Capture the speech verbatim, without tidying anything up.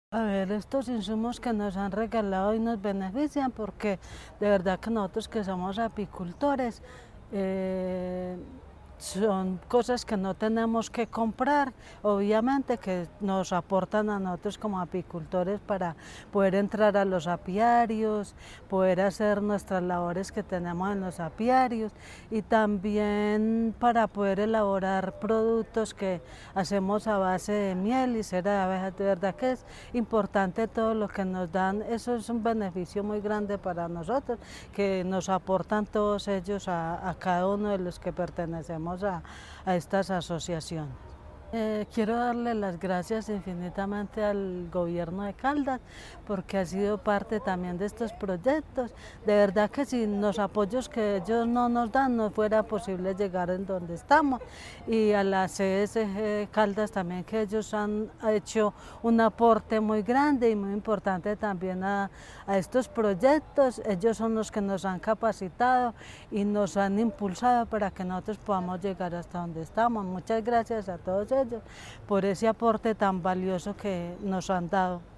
A ver, estos insumos que nos han regalado y nos benefician porque de verdad que nosotros que somos apicultores, eh, son cosas que no tenemos que comprar, obviamente que nos aportan a nosotros como apicultores para poder entrar a los apiarios, poder hacer nuestras labores que tenemos en los apiarios y también para poder elaborar productos que hacemos a base de miel y cera de abejas. De verdad que es importante todo lo que nos dan, eso es un beneficio muy grande para nosotros, que nos aportan todos ellos a, a cada uno de los que pertenecemos a, a estas asociaciones. Eh, quiero darle las gracias infinitamente al gobierno de Caldas porque ha sido parte también de estos proyectos. De verdad que sin los apoyos que ellos no nos dan no fuera posible llegar en donde estamos. Y a la C S G Caldas también, que ellos han hecho un aporte muy grande y muy importante también a, a estos proyectos. Ellos son los que nos han capacitado y nos han impulsado para que nosotros podamos llegar hasta donde estamos. Muchas gracias a todos ellos por ese aporte tan valioso que nos han dado.